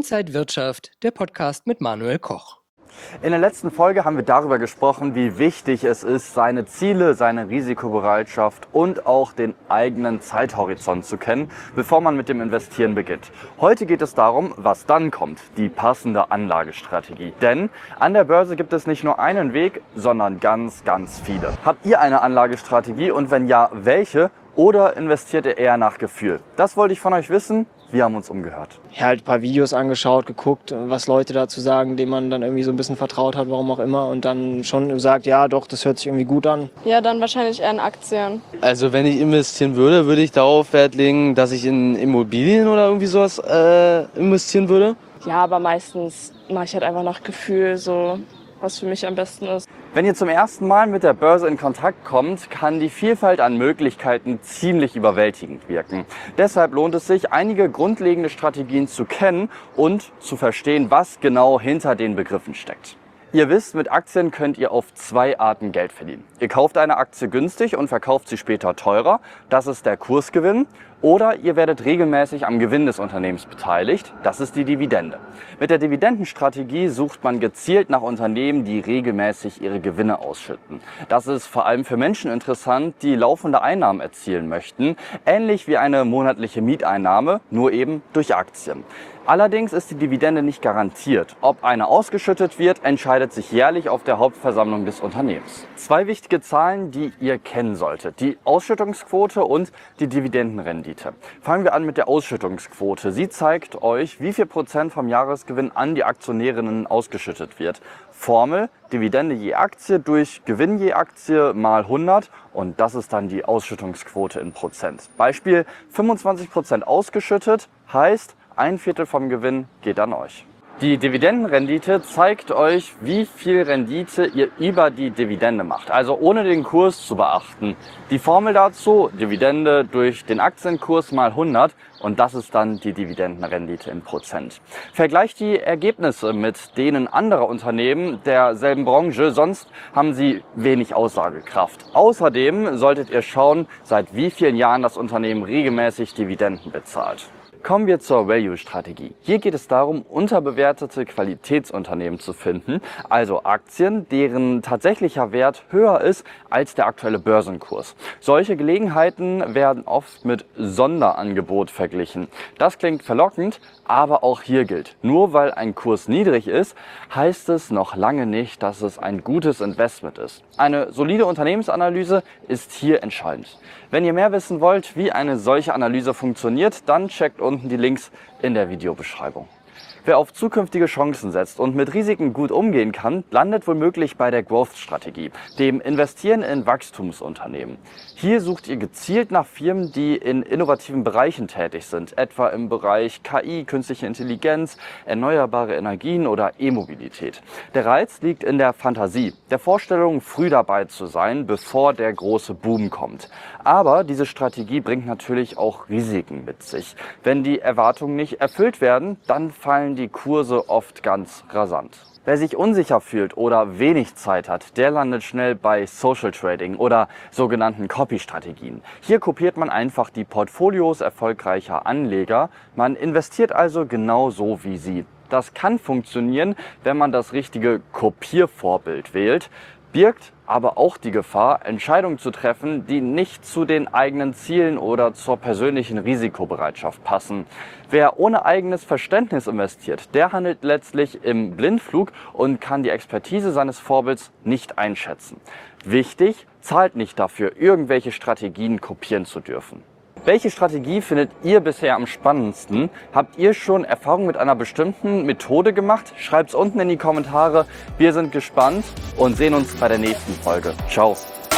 Inside Wirtschaft, der Podcast mit Manuel Koch. In der letzten Folge haben wir darüber gesprochen, wie wichtig es ist, seine Ziele, seine Risikobereitschaft und auch den eigenen Zeithorizont zu kennen, bevor man mit dem Investieren beginnt. Heute geht es darum, was dann kommt, die passende Anlagestrategie. Denn an der Börse gibt es nicht nur einen Weg, sondern ganz viele. Habt ihr eine Anlagestrategie und wenn ja, welche? Oder investiert ihr eher nach Gefühl? Das wollte ich von euch wissen. Wir haben uns umgehört. Ja, halt ein paar Videos angeschaut, geguckt, was Leute dazu sagen, denen man dann irgendwie so ein bisschen vertraut hat, warum auch immer. Und dann schon sagt, ja doch, das hört sich irgendwie gut an. Ja, dann wahrscheinlich eher in Aktien. Also wenn ich investieren würde, würde ich darauf Wert legen, dass ich in Immobilien oder irgendwie sowas investieren würde. Ja, aber meistens mache ich halt einfach nach Gefühl, so was für mich am besten ist. Wenn ihr zum ersten Mal mit der Börse in Kontakt kommt, kann die Vielfalt an Möglichkeiten ziemlich überwältigend wirken. Deshalb lohnt es sich, einige grundlegende Strategien zu kennen und zu verstehen, was genau hinter den Begriffen steckt. Ihr wisst, mit Aktien könnt ihr auf zwei Arten Geld verdienen. Ihr kauft eine Aktie günstig und verkauft sie später teurer. Das ist der Kursgewinn. Oder ihr werdet regelmäßig am Gewinn des Unternehmens beteiligt. Das ist die Dividende. Mit der Dividendenstrategie sucht man gezielt nach Unternehmen, die regelmäßig ihre Gewinne ausschütten. Das ist vor allem für Menschen interessant, die laufende Einnahmen erzielen möchten. Ähnlich wie eine monatliche Mieteinnahme, nur eben durch Aktien. Allerdings ist die Dividende nicht garantiert. Ob eine ausgeschüttet wird, entscheidet sich jährlich auf der Hauptversammlung des Unternehmens. Zwei wichtige Zahlen, die ihr kennen solltet: die Ausschüttungsquote und die Dividendenrendite. Fangen wir an mit der Ausschüttungsquote. Sie zeigt euch, wie viel Prozent vom Jahresgewinn an die Aktionärinnen ausgeschüttet wird. Formel: Dividende je Aktie durch Gewinn je Aktie mal 100 und das ist dann die Ausschüttungsquote in Prozent. Beispiel: 25% ausgeschüttet heißt, ein Viertel vom Gewinn geht an euch. Die Dividendenrendite zeigt euch, wie viel Rendite ihr über die Dividende macht, also ohne den Kurs zu beachten. Die Formel dazu: Dividende durch den Aktienkurs mal 100 und das ist dann die Dividendenrendite in Prozent. Vergleicht die Ergebnisse mit denen anderer Unternehmen derselben Branche, sonst haben sie wenig Aussagekraft. Außerdem solltet ihr schauen, seit wie vielen Jahren das Unternehmen regelmäßig Dividenden bezahlt. Kommen wir zur Value-Strategie. Hier geht es darum, unterbewertete Qualitätsunternehmen zu finden, also Aktien, deren tatsächlicher Wert höher ist als der aktuelle Börsenkurs. Solche Gelegenheiten werden oft mit Sonderangebot verglichen. Das klingt verlockend, aber auch hier gilt: Nur weil ein Kurs niedrig ist, heißt es noch lange nicht, dass es ein gutes Investment ist. Eine solide Unternehmensanalyse ist hier entscheidend. Wenn ihr mehr wissen wollt, wie eine solche Analyse funktioniert, dann checkt unten die Links in der Videobeschreibung. Wer auf zukünftige Chancen setzt und mit Risiken gut umgehen kann, landet womöglich bei der Growth-Strategie, dem Investieren in Wachstumsunternehmen. Hier sucht ihr gezielt nach Firmen, die in innovativen Bereichen tätig sind, etwa im Bereich KI, künstliche Intelligenz, erneuerbare Energien oder E-Mobilität. Der Reiz liegt in der Fantasie, der Vorstellung, früh dabei zu sein, bevor der große Boom kommt. Aber diese Strategie bringt natürlich auch Risiken mit sich. Wenn die Erwartungen nicht erfüllt werden, dann fallen die Kurse oft ganz rasant. Wer sich unsicher fühlt oder wenig Zeit hat, der landet schnell bei Social Trading oder sogenannten Copy-Strategien. Hier kopiert man einfach die Portfolios erfolgreicher Anleger. Man investiert also genau so wie sie. Das kann funktionieren, wenn man das richtige Kopiervorbild wählt, birgt aber auch die Gefahr, Entscheidungen zu treffen, die nicht zu den eigenen Zielen oder zur persönlichen Risikobereitschaft passen. Wer ohne eigenes Verständnis investiert, der handelt letztlich im Blindflug und kann die Expertise seines Vorbilds nicht einschätzen. Wichtig: zahlt nicht dafür, irgendwelche Strategien kopieren zu dürfen. Welche Strategie findet ihr bisher am spannendsten? Habt ihr schon Erfahrung mit einer bestimmten Methode gemacht? Schreibt's unten in die Kommentare. Wir sind gespannt und sehen uns bei der nächsten Folge. Ciao.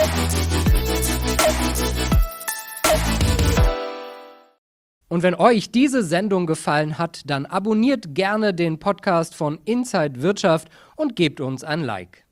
Und wenn euch diese Sendung gefallen hat, dann abonniert gerne den Podcast von Inside Wirtschaft und gebt uns ein Like.